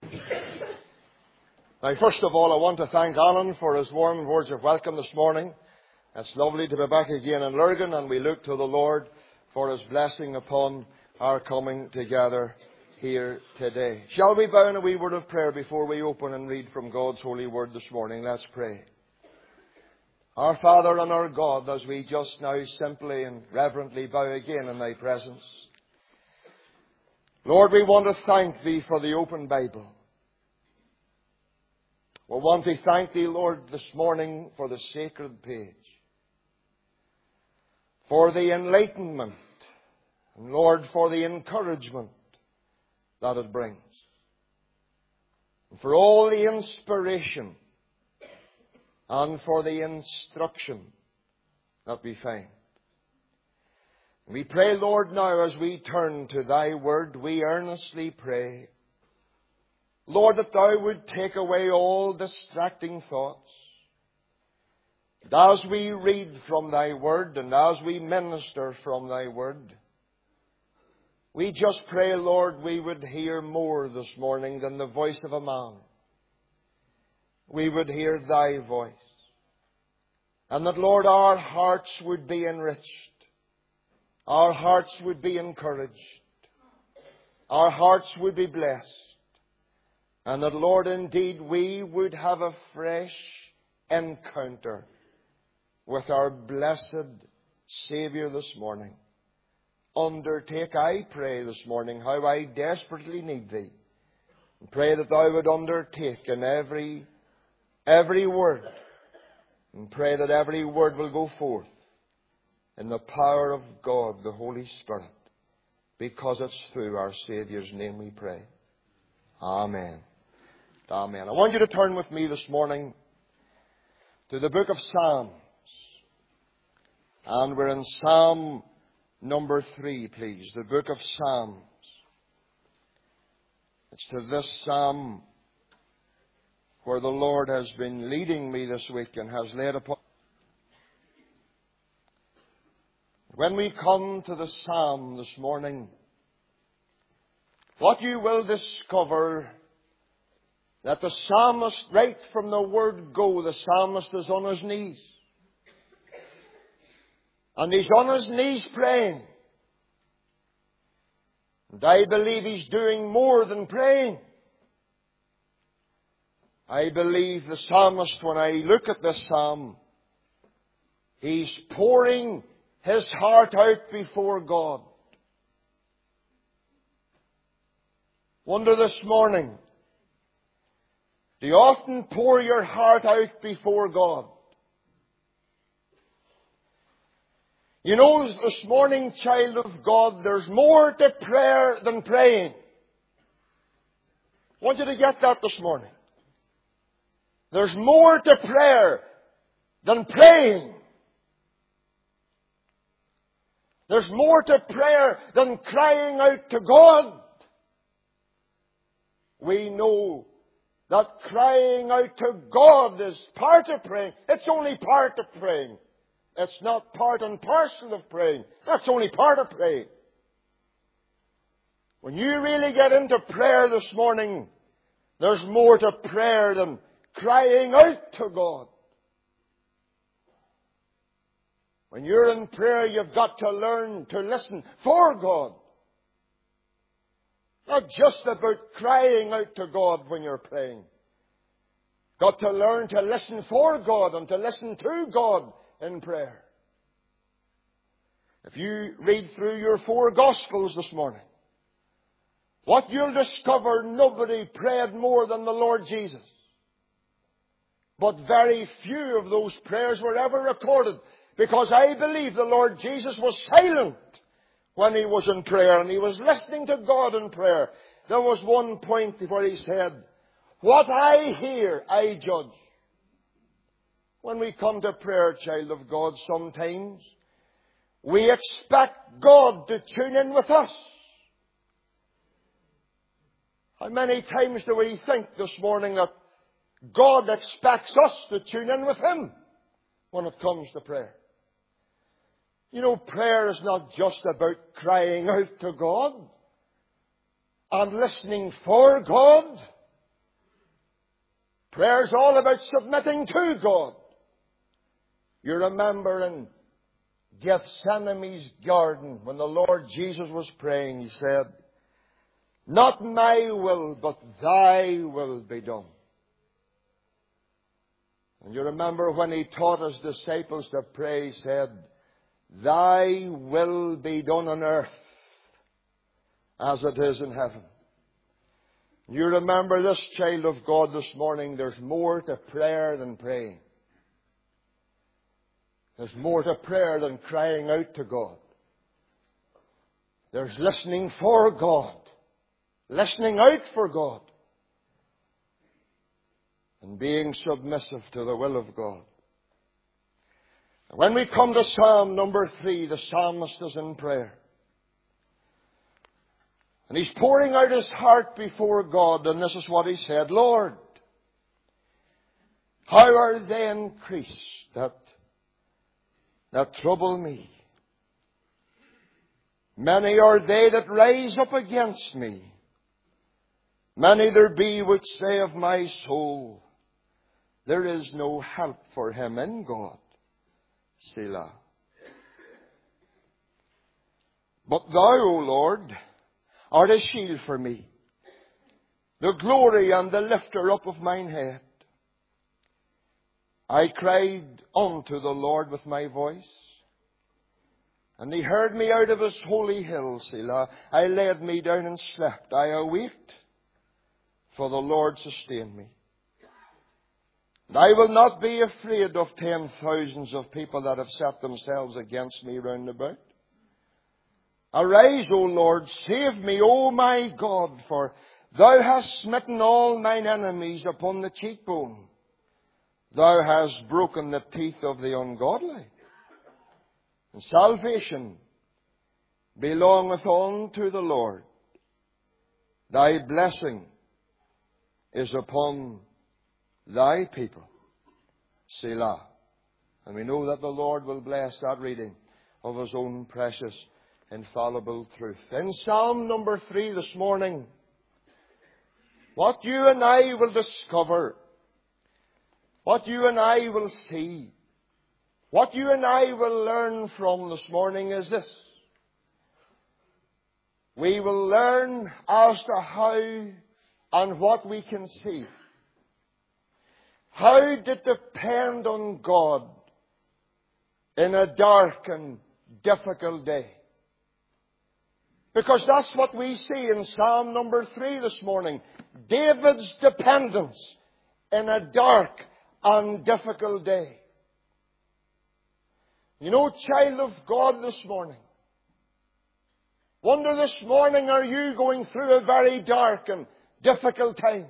Now, first of all, I want to thank Alan for his warm words of welcome this morning. It's lovely to be back again in Lurgan, and we look to the Lord for His blessing upon our coming together here today. Shall we bow in a wee word of prayer before we open and read from God's holy word this morning? Let's pray. Our Father and our God, as we just now simply and reverently bow again in Thy presence, Lord, we want to thank Thee for the open Bible. We want to thank Thee, Lord, this morning for the sacred page, for the enlightenment, and Lord, for the encouragement that it brings, and for all the inspiration and for the instruction that we find. We pray, Lord, now as we turn to Thy word, we earnestly pray, Lord, that Thou would take away all distracting thoughts. And as we read from Thy word and as we minister from Thy word, we just pray, Lord, we would hear more this morning than the voice of a man. We would hear Thy voice. And that, Lord, our hearts would be enriched. Our hearts would be encouraged. Our hearts would be blessed. And that, Lord, indeed we would have a fresh encounter with our blessed Saviour this morning. Undertake, I pray this morning, how I desperately need Thee. And pray that Thou would undertake in every word. And pray that every word will go forth in the power of God, the Holy Spirit. Because it's through our Saviour's name we pray. Amen. Amen. I want you to turn with me this morning to the book of Psalms. And we're in Psalm number 3, please. The book of Psalms. It's to this psalm where the Lord has been leading me this week and has laid upon. When we come to the psalm this morning, what you will discover that the psalmist, right from the word go, the psalmist is on his knees. And he's on his knees praying. And I believe he's doing more than praying. I believe the psalmist, when I look at this psalm, he's pouring his heart out before God. Wonder this morning, do you often pour your heart out before God? You know, this morning, child of God, there's more to prayer than praying. I want you to get that this morning. There's more to prayer than praying. There's more to prayer than crying out to God. We know that crying out to God is part of praying. It's only part of praying. It's not part and parcel of praying. That's only part of praying. When you really get into prayer this morning, there's more to prayer than crying out to God. When you're in prayer, you've got to learn to listen for God. Not just about crying out to God when you're praying. Got to learn to listen for God and to listen to God in prayer. If you read through your 4 Gospels this morning, what you'll discover, nobody prayed more than the Lord Jesus. But very few of those prayers were ever recorded, because I believe the Lord Jesus was silent when He was in prayer, and He was listening to God in prayer. There was one point where He said, "What I hear, I judge." When we come to prayer, child of God, sometimes we expect God to tune in with us. How many times do we think this morning that God expects us to tune in with Him when it comes to prayer? You know, prayer is not just about crying out to God and listening for God. Prayer is all about submitting to God. You remember in Gethsemane's garden, when the Lord Jesus was praying, He said, "Not my will, but thy will be done." And you remember when He taught His disciples to pray, He said, "Thy will be done on earth as it is in heaven." You remember this, child of God, this morning, there's more to prayer than praying. There's more to prayer than crying out to God. There's listening for God, listening out for God, and being submissive to the will of God. When we come to Psalm number 3, the psalmist is in prayer. And he's pouring out his heart before God, and this is what he said: "Lord, how are they increased that trouble me? Many are they that rise up against me. Many there be which say of my soul, there is no help for him in God. Selah. But thou, O Lord, art a shield for me, the glory and the lifter up of mine head. I cried unto the Lord with my voice, and He heard me out of His holy hill, Selah. I laid me down and slept. I awaked, for the Lord sustained me. And I will not be afraid of 10,000s of people that have set themselves against me round about. Arise, O Lord, save me, O my God, for Thou hast smitten all mine enemies upon the cheekbone. Thou hast broken the teeth of the ungodly. And salvation belongeth unto the Lord. Thy blessing is upon Thy people. Selah. And we know that the Lord will bless that reading of His own precious, infallible truth. In Psalm number 3 this morning, what you and I will discover, what you and I will see, what you and I will learn from this morning is this. We will learn as to how and what we can see. How to depend on God in a dark and difficult day. Because that's what we see in Psalm number 3 this morning. David's dependence in a dark and difficult day. You know, child of God, this morning, wonder this morning, are you going through a very dark and difficult time?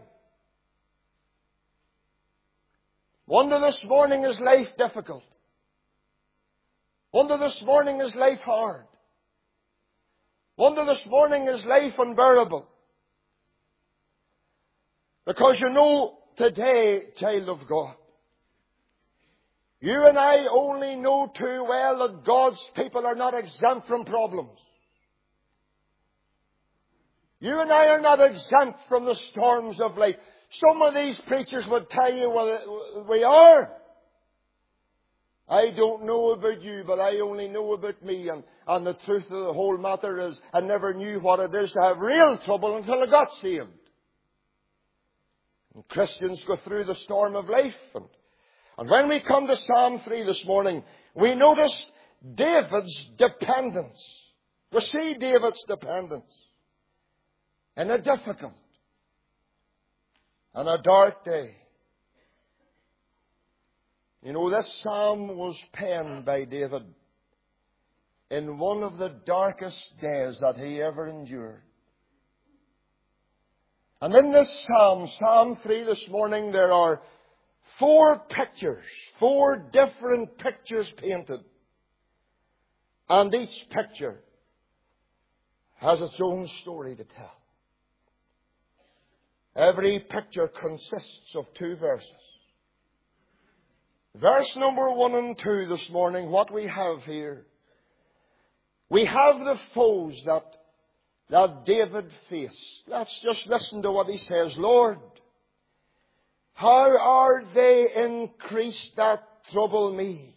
Wonder this morning, is life difficult? Wonder this morning, is life hard? Wonder this morning, is life unbearable? Because you know today, child of God, you and I only know too well that God's people are not exempt from problems. You and I are not exempt from the storms of life. Some of these preachers would tell you, well, we are. I don't know about you, but I only know about me. And the truth of the whole matter is, I never knew what it is to have real trouble until I got saved. And Christians go through the storm of life. And when we come to Psalm 3 this morning, we notice David's dependence. We see David's dependence in a difficult and a dark day. You know, this psalm was penned by David in one of the darkest days that he ever endured. And in this psalm, Psalm 3 this morning, there are 4 pictures, 4 different pictures painted. And each picture has its own story to tell. Every picture consists of 2 verses. Verse number 1 and 2 this morning, what we have here. We have the foes that David faced. Let's just listen to what he says. Lord, How are they increased that trouble me?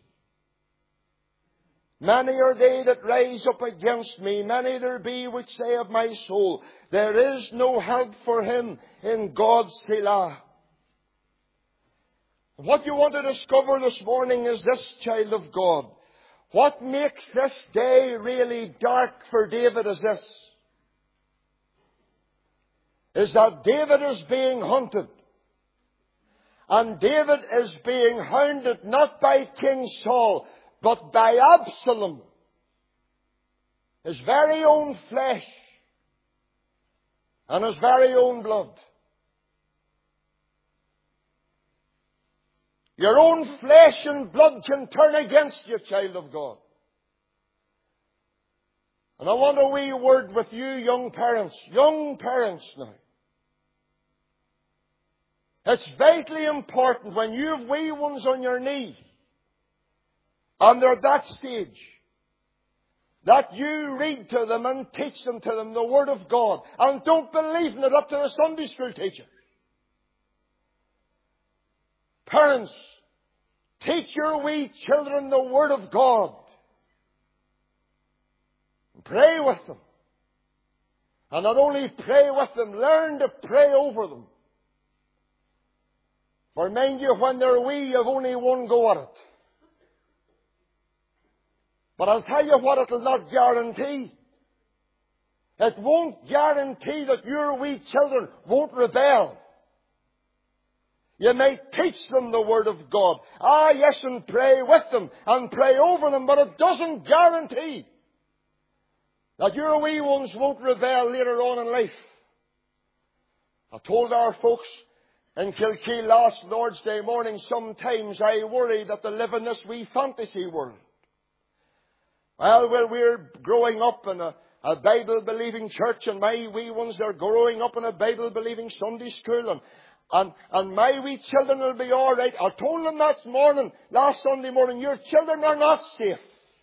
Many are they that rise up against me. Many there be which say of my soul, there is no help for him in God's Selah. What you want to discover this morning is this, child of God. What makes this day really dark for David is this. Is that David is being hunted. And David is being hounded not by King Saul, but by Absalom. His very own flesh. And his very own blood. Your own flesh and blood can turn against you, child of God. And I want a wee word with you, young parents. Young parents now. It's vitally important when you have wee ones on your knee, and they're at that stage, that you read to them and teach them to them the Word of God. And don't believe in it up to the Sunday school teacher. Parents, teach your wee children the Word of God. Pray with them. And not only pray with them, learn to pray over them. For mind you, when they're wee, you've only one go at it. But I'll tell you what it'll not guarantee. It won't guarantee that your wee children won't rebel. You may teach them the Word of God. Ah, yes, and pray with them and pray over them, but it doesn't guarantee that your wee ones won't rebel later on in life. I told our folks in Kilkee last Lord's Day morning, sometimes I worry that they live in this wee fantasy world. Well, we're growing up in a Bible-believing church, and my wee ones, they're growing up in a Bible-believing Sunday school, and my wee children will be all right. I told them last Sunday morning, your children are not safe.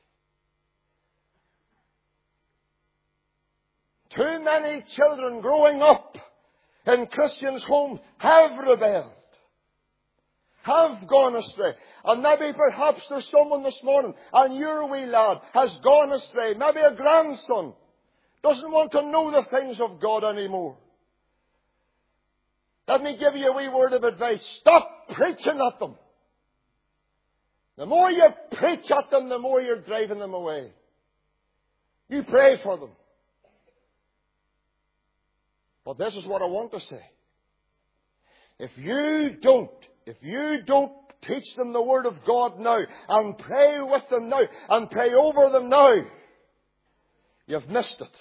Too many children growing up in Christians' homes have rebelled, have gone astray. And maybe perhaps there's someone this morning, and your wee lad has gone astray. Maybe a grandson doesn't want to know the things of God anymore. Let me give you a wee word of advice. Stop preaching at them. The more you preach at them, the more you're driving them away. You pray for them. But this is what I want to say. If you don't teach them the Word of God now, and pray with them now, and pray over them now, you've missed it.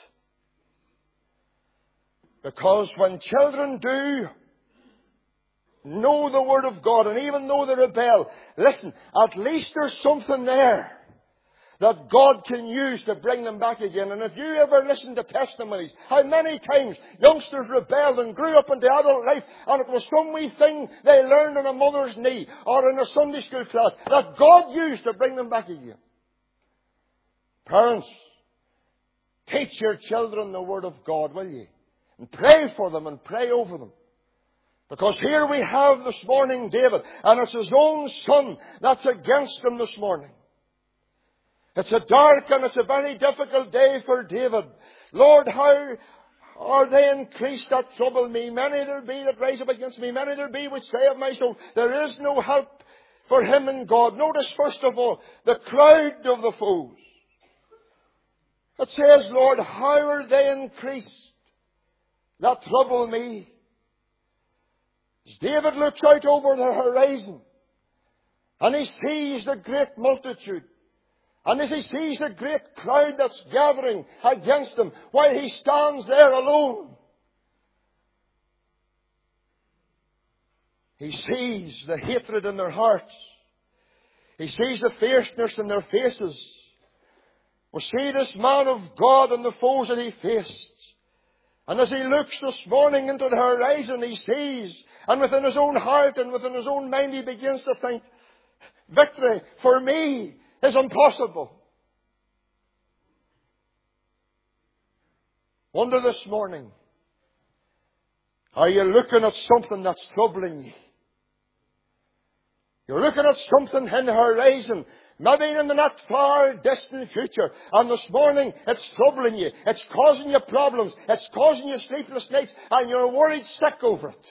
Because when children do know the Word of God, and even though they rebel, listen, at least there's something there that God can use to bring them back again. And if you ever listen to testimonies, how many times youngsters rebelled and grew up into adult life, and it was some wee thing they learned on a mother's knee or in a Sunday school class that God used to bring them back again. Parents, teach your children the Word of God, will you? And pray for them and pray over them. Because here we have this morning David, and it's his own son that's against him this morning. It's a dark and it's a very difficult day for David. Lord, how are they increased that trouble me? Many there be that rise up against me. Many there be which say of my soul, there is no help for him in God. Notice first of all, the crowd of the foes. It says, Lord, how are they increased that trouble me? As David looks out over the horizon, and he sees the great multitude, and as he sees the great crowd that's gathering against him, while he stands there alone, he sees the hatred in their hearts. He sees the fierceness in their faces. We see this man of God and the foes that he faced. And as he looks this morning into the horizon, he sees, and within his own heart and within his own mind, he begins to think, victory for me is impossible. Wonder this morning, are you looking at something that's troubling you? You're looking at something in the horizon, maybe in the not far distant future. And this morning, it's troubling you. It's causing you problems. It's causing you sleepless nights. And you're worried sick over it.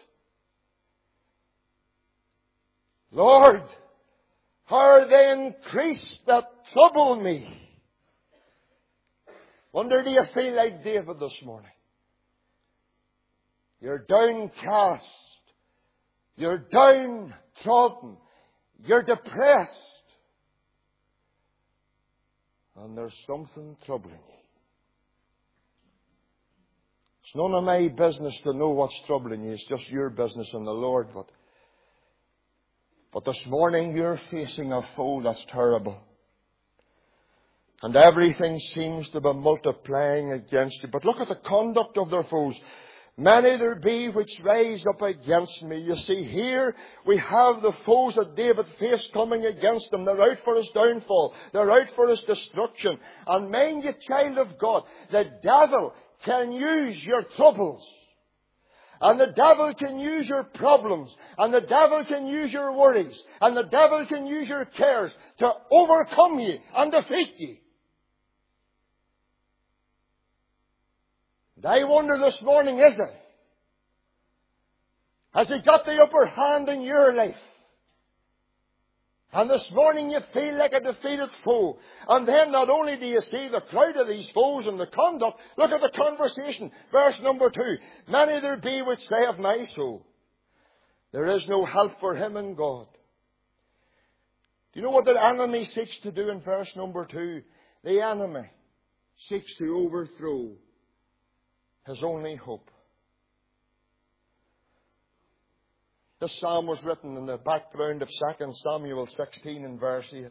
Lord, how are they increased that trouble me? Wonder, do you feel like David this morning? You're downcast. You're downtrodden. You're depressed. And there's something troubling you. It's none of my business to know what's troubling you. It's just your business and the Lord. But this morning you're facing a foe that's terrible. And everything seems to be multiplying against you. But look at the conduct of their foes. Many there be which rise up against me. You see, here we have the foes that David faced coming against him. They're out for his downfall. They're out for his destruction. And mind you, child of God, the devil can use your troubles. And the devil can use your problems. And the devil can use your worries. And the devil can use your cares to overcome you and defeat you. And I wonder this morning, is it? Has he got the upper hand in your life? And this morning you feel like a defeated foe. And then not only do you see the crowd of these foes and the conduct, look at the conversation. Verse number 2. Many there be which say of my soul, there is no help for him in God. Do you know what the enemy seeks to do in verse number 2? The enemy seeks to overthrow his only hope. This psalm was written in the background of 2 Samuel 16 and verse 8.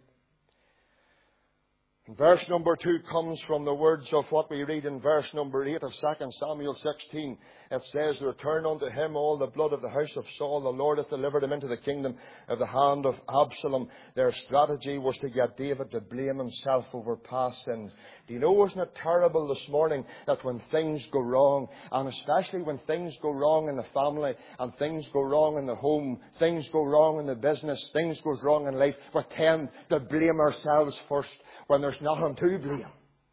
And verse number 2 comes from the words of what we read in verse number 8 of 2 Samuel 16. It says, return unto him all the blood of the house of Saul. The Lord hath delivered him into the kingdom of the hand of Absalom. Their strategy was to get David to blame himself over past sin. Do you know, isn't it terrible this morning that when things go wrong, and especially when things go wrong in the family, and things go wrong in the home, things go wrong in the business, things go wrong in life, we tend to blame ourselves first when there's nothing to blame.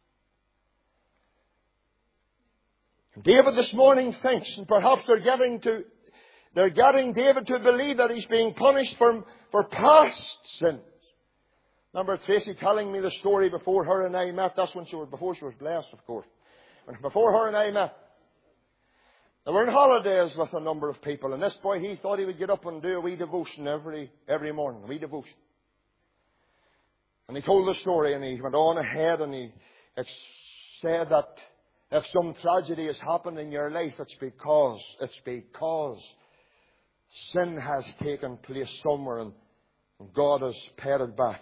David this morning thinks, and perhaps they're getting David to believe that he's being punished for past sins. Remember Tracy telling me the story before her and I met. That's before she was blessed, of course. Before her and I met. They were on holidays with a number of people, and this boy, he thought he would get up and do a wee devotion every morning, a wee devotion. And he told the story, and he went on ahead, and he said that if some tragedy has happened in your life, it's because sin has taken place somewhere, and God has paid it back.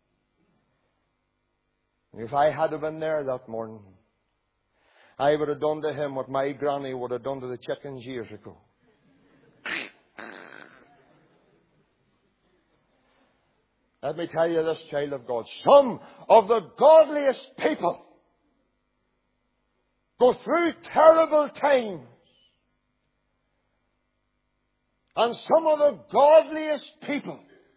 And if I had been there that morning, I would have done to him what my granny would have done to the chickens years ago. Let me tell you this, child of God. Some of the godliest people go through terrible times. And some of the godliest people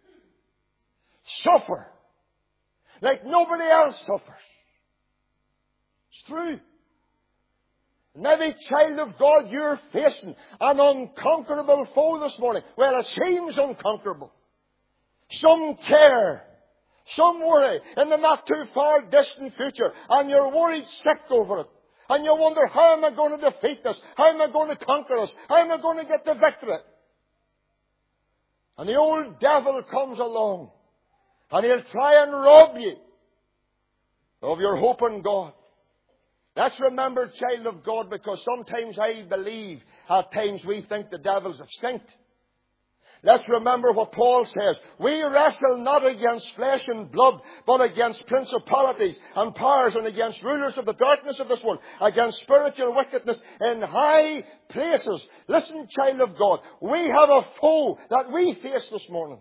suffer like nobody else suffers. It's true. Maybe, child of God, you're facing an unconquerable foe this morning. Well, it seems unconquerable. Some care, some worry in the not too far distant future, and you're worried sick over it. And you wonder, how am I going to defeat this? How am I going to conquer this? How am I going to get the victory? And the old devil comes along, and he'll try and rob you of your hope in God. Let's remember, child of God, because sometimes I believe at times we think the devil's extinct. Let's remember what Paul says. We wrestle not against flesh and blood, but against principalities and powers and against rulers of the darkness of this world, against spiritual wickedness in high places. Listen, child of God, we have a foe that we face this morning.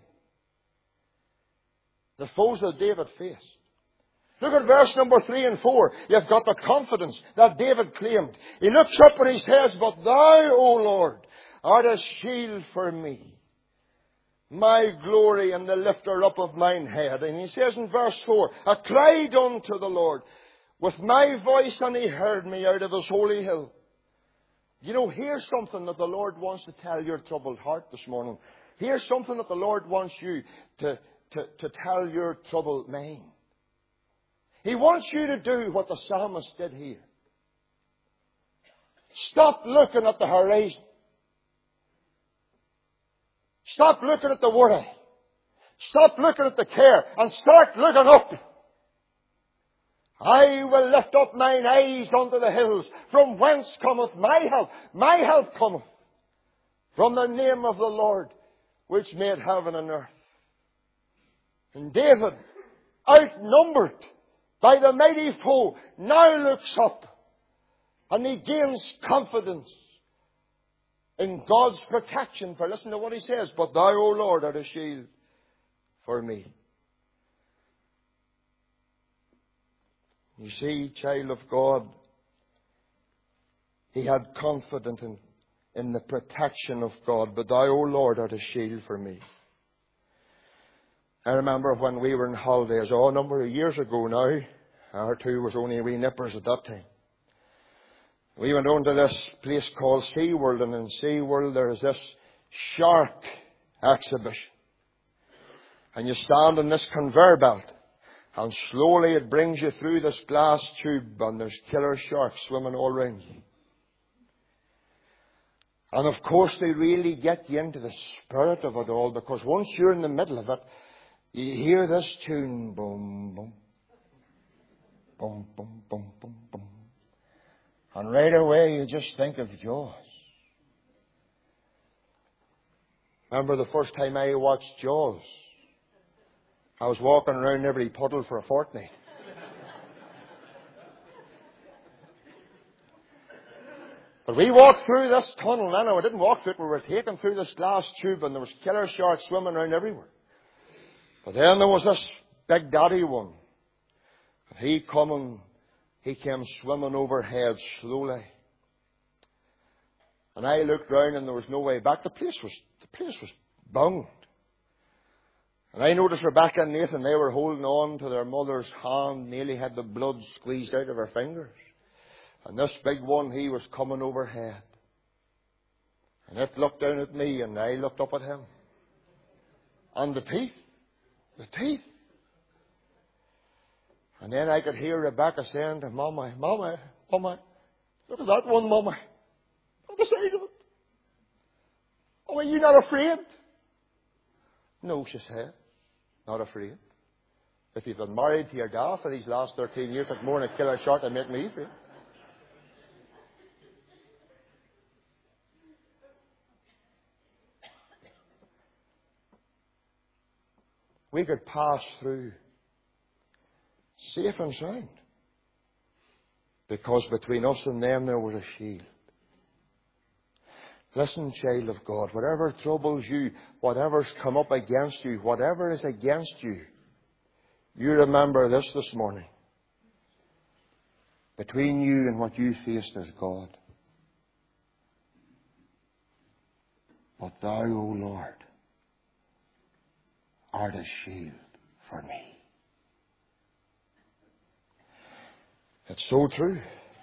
The foes that David faced. Look at verse number 3 and 4. You've got the confidence that David claimed. He looks up and he says, but thou, O Lord, art a shield for me, my glory and the lifter up of mine head. And he says in verse 4, I cried unto the Lord with my voice, and he heard me out of his holy hill. You know, here's something that the Lord wants to tell your troubled heart this morning. Here's something that the Lord wants you to tell your troubled mind. He wants you to do what the psalmist did here. Stop looking at the horizon. Stop looking at the worry. Stop looking at the care and start looking up. I will lift up mine eyes unto the hills, from whence cometh my help. My help cometh from the name of the Lord, which made heaven and earth. And David, outnumbered by the mighty foe, now looks up and he gains confidence in God's protection. For listen to what he says, but thou, O Lord, art a shield for me. You see, child of God, he had confidence in the protection of God. But thou, O Lord, art a shield for me. I remember when we were in holidays, a number of years ago now, our two was only wee nippers at that time. We went on to this place called SeaWorld, and in SeaWorld there is this shark exhibition. And you stand in this conveyor belt, and slowly it brings you through this glass tube, and there's killer sharks swimming all around you. And of course they really get you into the spirit of it all, because once you're in the middle of it, you hear this tune, boom, boom, boom, boom, boom, boom, boom. And right away you just think of Jaws. Remember the first time I watched Jaws? I was walking around every puddle for a fortnight. But we walked through this tunnel. No, we didn't walk through it. We were taken through this glass tube, and there was killer sharks swimming around everywhere. But then there was this big daddy one. And he came swimming overhead slowly. And I looked round and there was no way back. The place was bound. And I noticed Rebecca and Nathan, they were holding on to their mother's hand, nearly had the blood squeezed out of her fingers. And this big one, he was coming overhead. And it looked down at me and I looked up at him. And the teeth. And then I could hear Rebecca saying to Mama, look at that one, Mama. Look at the size of it. Oh, are you not afraid? No, she said. Not afraid. If you've been married to your gal for these last 13 years, it's more than a killer shark to make me afraid. We could pass through safe and sound, because between us and them there was a shield. Listen, child of God, whatever troubles you, whatever's come up against you, whatever is against you, you remember this morning. Between you and what you faced is God. But thou, O Lord, art a shield for me. It's so true.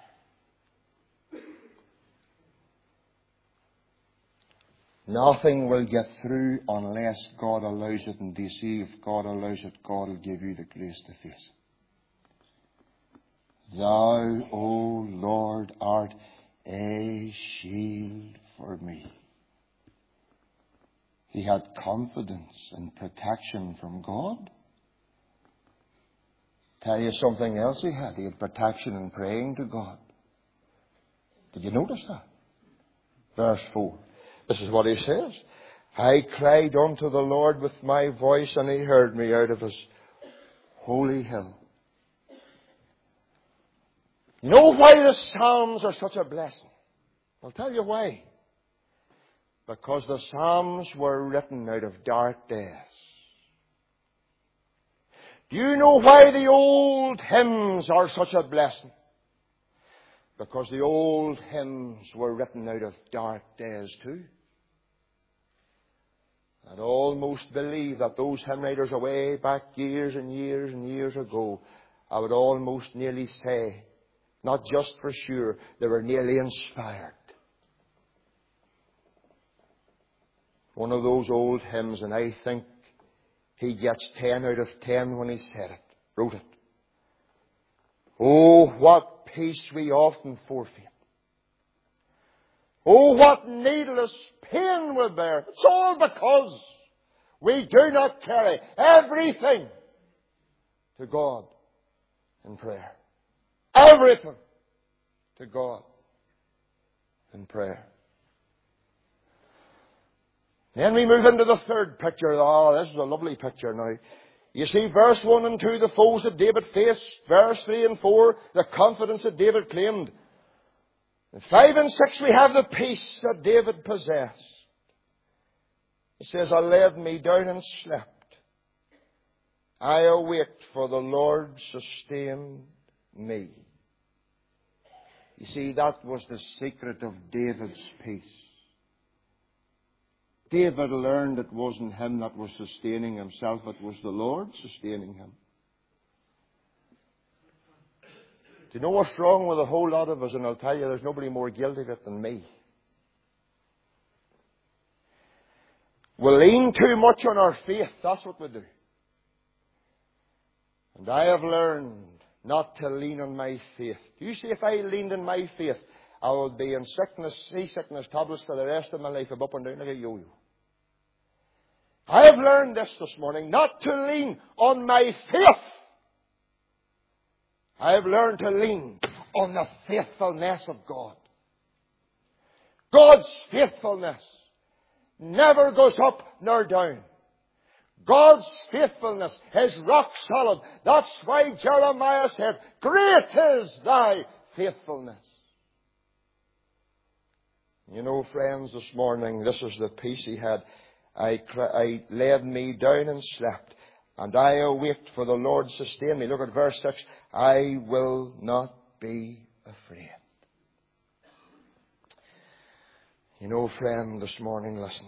Nothing will get through unless God allows it, and you see, if God allows it, God will give you the grace to face it. Thou, O Lord, art a shield for me. He had confidence and protection from God. Tell you something else he had. He had protection in praying to God. Did you notice that? Verse 4. This is what he says. I cried unto the Lord with my voice, and he heard me out of his holy hill. You know why the Psalms are such a blessing? I'll tell you why. Because the Psalms were written out of dark days. Do you know why the old hymns are such a blessing? Because the old hymns were written out of dark days too. And all almost believe that those hymn writers away back years and years and years ago, I would almost nearly say, not just for sure, they were nearly inspired. One of those old hymns, and I think he gets 10 out of 10 when he said it, wrote it. Oh, what peace we often forfeit. Oh, what needless pain we bear. It's all because we do not carry everything to God in prayer. Everything to God in prayer. Then we move into the third picture. Oh, this is a lovely picture now. You see, verse 1 and 2, the foes that David faced. Verse 3 and 4, the confidence that David claimed. In 5 and 6, we have the peace that David possessed. He says, I laid me down and slept. I awaked, for the Lord sustained me. You see, that was the secret of David's peace. David learned it wasn't him that was sustaining himself, it was the Lord sustaining him. Do you know what's wrong with a whole lot of us? And I'll tell you, there's nobody more guilty of it than me. We lean too much on our faith. That's what we do. And I have learned not to lean on my faith. You see, if I leaned on my faith, I would be in sickness, seasickness tablets for the rest of my life, up and down like a yo-yo. I have learned this morning, not to lean on my faith. I have learned to lean on the faithfulness of God. God's faithfulness never goes up nor down. God's faithfulness is rock solid. That's why Jeremiah said, great is thy faithfulness. You know, friends, this morning, this is the peace he had. I laid me down and slept, and I awaked, for the Lord sustained me. Look at verse 6. I will not be afraid. You know, friend, this morning, listen.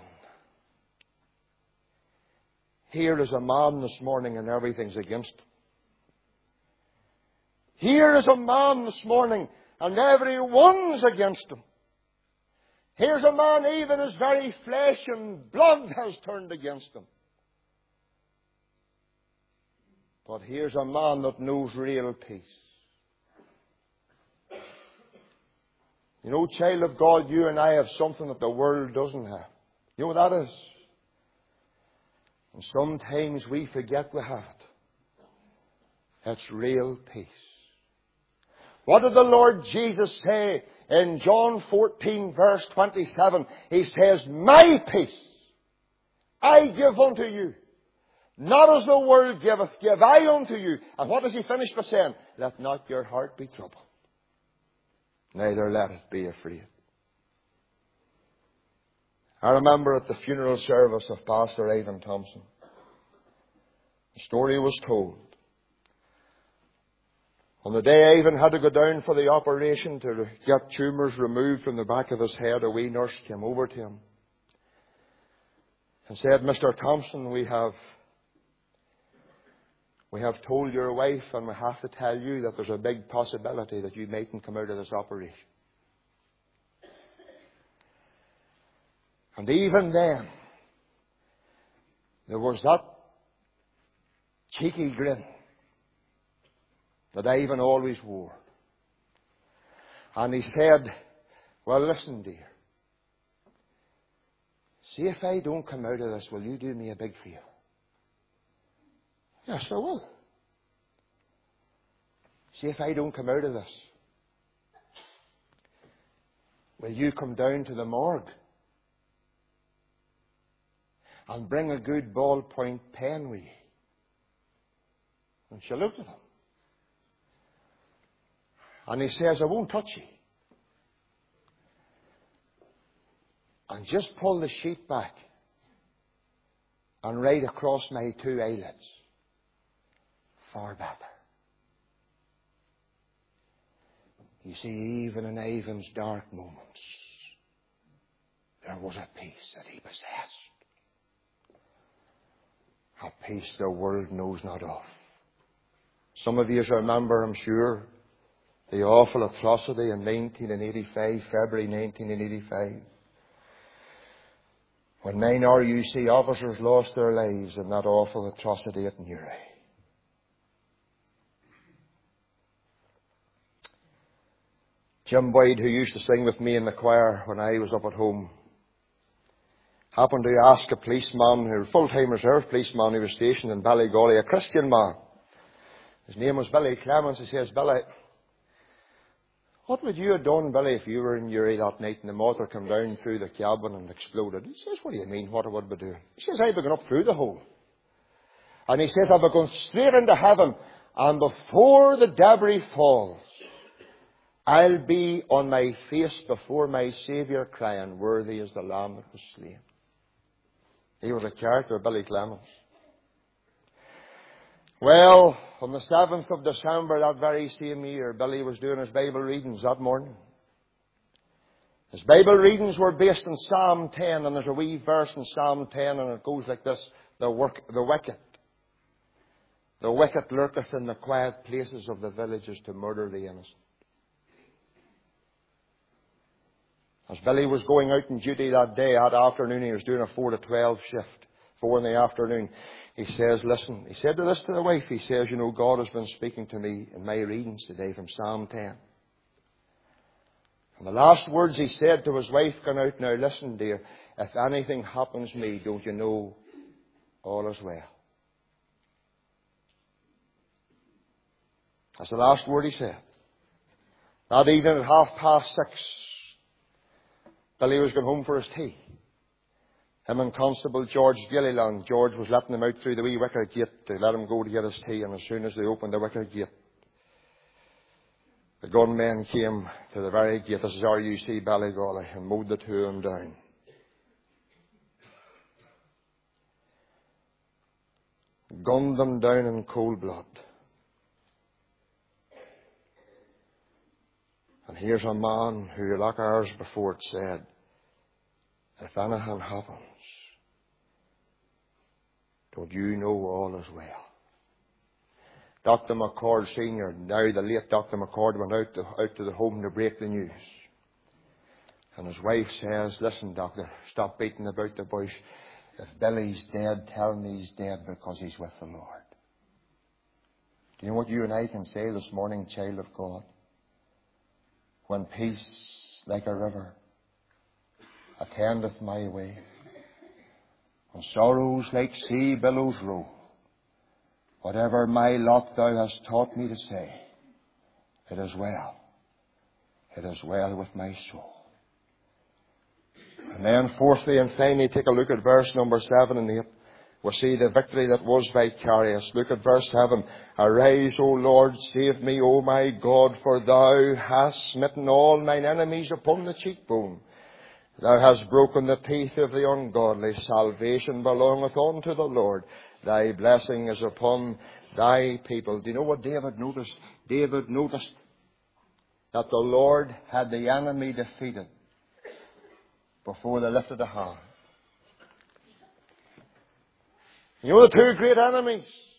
Here is a man this morning and everything's against him. Here is a man this morning and everyone's against him. Here's a man, even his very flesh and blood has turned against him. But here's a man that knows real peace. You know, child of God, you and I have something that the world doesn't have. You know what that is? And sometimes we forget we have it. It's real peace. What did the Lord Jesus say in John 14 verse 27? He says, my peace I give unto you. Not as the world giveth, give I unto you. And what does he finish by saying? Let not your heart be troubled. Neither let it be afraid. I remember at the funeral service of Pastor Ivan Thompson, the story was told. On the day Ivan had to go down for the operation to get tumours removed from the back of his head, a wee nurse came over to him and said, Mr. Thompson, we have told your wife and we have to tell you that there's a big possibility that you mightn't come out of this operation. And even then, there was that cheeky grin that Ivan always wore. And he said, well, listen, dear. See, if I don't come out of this, will you do me a big favour? Yes, I will. See, if I don't come out of this, will you come down to the morgue and bring a good ballpoint pen with you? And she looked at him. And he says, I won't touch you. And just pull the sheet back and write across my two eyelids, far better. You see, even in Ivan's dark moments, there was a peace that he possessed. peace the world knows not of. Some of you remember, I'm sure, the awful atrocity in 1985, February 1985, when 9 RUC officers lost their lives in that awful atrocity at Newry. Jim Boyd, who used to sing with me in the choir when I was up at home, happened to ask a policeman, a full-time reserve policeman who was stationed in Ballygawley, a Christian man. His name was Billy Clemens. He says, Billy, what would you have done, Billy, if you were in Newry that night and the mortar came down through the cabin and exploded? He says, what do you mean, what I would be doing? He says, I'd be going up through the hole. And he says, I'll be going straight into heaven, and before the debris falls, I'll be on my face before my Saviour crying, worthy is the Lamb that was slain. He was a character, Billy Clemens. Well, on the 7th of December that very same year, Billy was doing his Bible readings that morning. His Bible readings were based on Psalm 10, and there's a wee verse in Psalm 10, and it goes like this: the wicked lurketh in the quiet places of the villages to murder the innocent. As Billy was going out on duty that day, that afternoon, he was doing a 4 to 12 shift, 4 in the afternoon. He says, listen, he said this to the wife, he says, you know, God has been speaking to me in my readings today from Psalm 10. And the last words he said to his wife going out, now listen dear, if anything happens to me, don't you know all is well. That's the last word he said. That evening at 6:30, Billy was going home for his tea. Him and Constable George Gilliland. George was letting him out through the wee wicket gate to let him go to get his tea, and as soon as they opened the wicket gate, the gunmen came to the very gate. This is RUC Ballygawley, and mowed the two of them down. Gunned them down in cold blood. And here's a man who, like hours before it said, if anything happens, don't you know all is well? Dr. McCord Sr., now the late Dr. McCord, went out to the home to break the news. And his wife says, listen, doctor, stop beating about the bush. If Billy's dead, tell me he's dead because he's with the Lord. Do you know what you and I can say this morning, child of God? When peace like a river attendeth my way, when sorrows like sea billows roll, whatever my lot thou hast taught me to say, it is well. It is well with my soul. And then fourthly and finally, take a look at verse number 7 and 8. We'll see the victory that was vicarious. Look at verse 7. Arise, O Lord, save me, O my God, for thou hast smitten all mine enemies upon the cheekbone. Thou hast broken the teeth of the ungodly. Salvation belongeth unto the Lord. Thy blessing is upon thy people. Do you know what David noticed? David noticed that the Lord had the enemy defeated before they lifted a hand. You know the two great enemies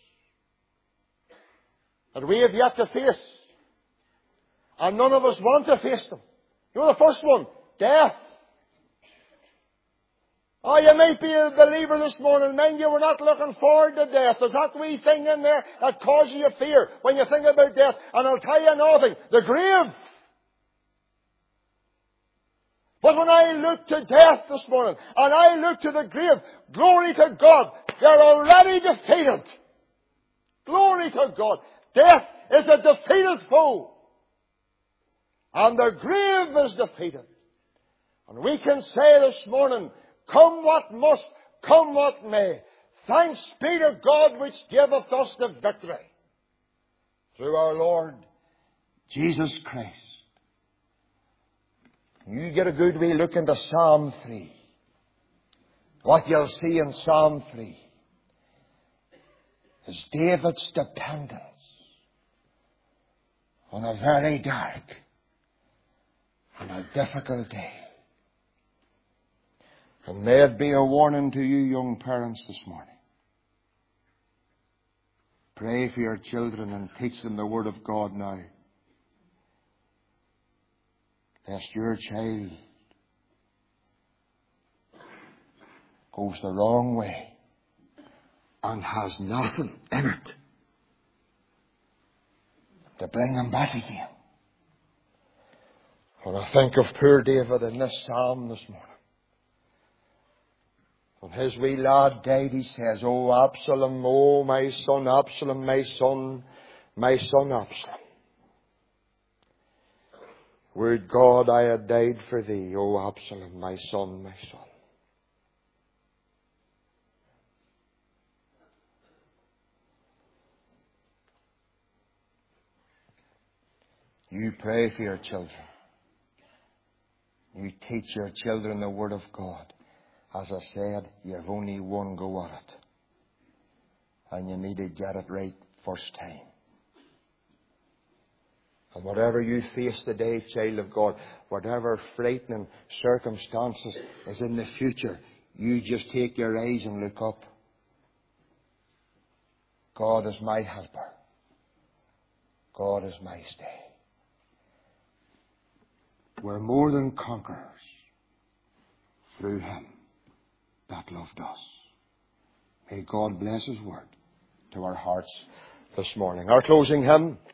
that we have yet to face, and none of us want to face them. You know the first one? Death. Oh, you might be a believer this morning. Mind you, we're not looking forward to death. There's that wee thing in there that causes you fear when you think about death. And I'll tell you another thing. The grave. But when I look to death this morning, and I look to the grave, glory to God, they're already defeated. Glory to God. Death is a defeated foe. And the grave is defeated. And we can say this morning, come what must, come what may. Thanks be to God which giveth us the victory through our Lord Jesus Christ. You get a good wee look into Psalm 3. What you'll see in Psalm 3 is David's dependence on a very dark and a difficult day. And may it be a warning to you young parents this morning. Pray for your children and teach them the Word of God now. Lest your child goes the wrong way and has nothing in it to bring him back again. When I think of poor David in this psalm this morning, when his wee lad died, he says, "Oh, Absalom, oh, my son Absalom, my son Absalom. Would God I had died for thee, oh, Absalom, my son, my son." You pray for your children. You teach your children the Word of God. As I said, you have only one go at it. And you need to get it right first time. And whatever you face today, child of God, whatever frightening circumstances is in the future, you just take your eyes and look up. God is my helper. God is my stay. We're more than conquerors through Him that loved us. May God bless His Word to our hearts this morning. Our closing hymn.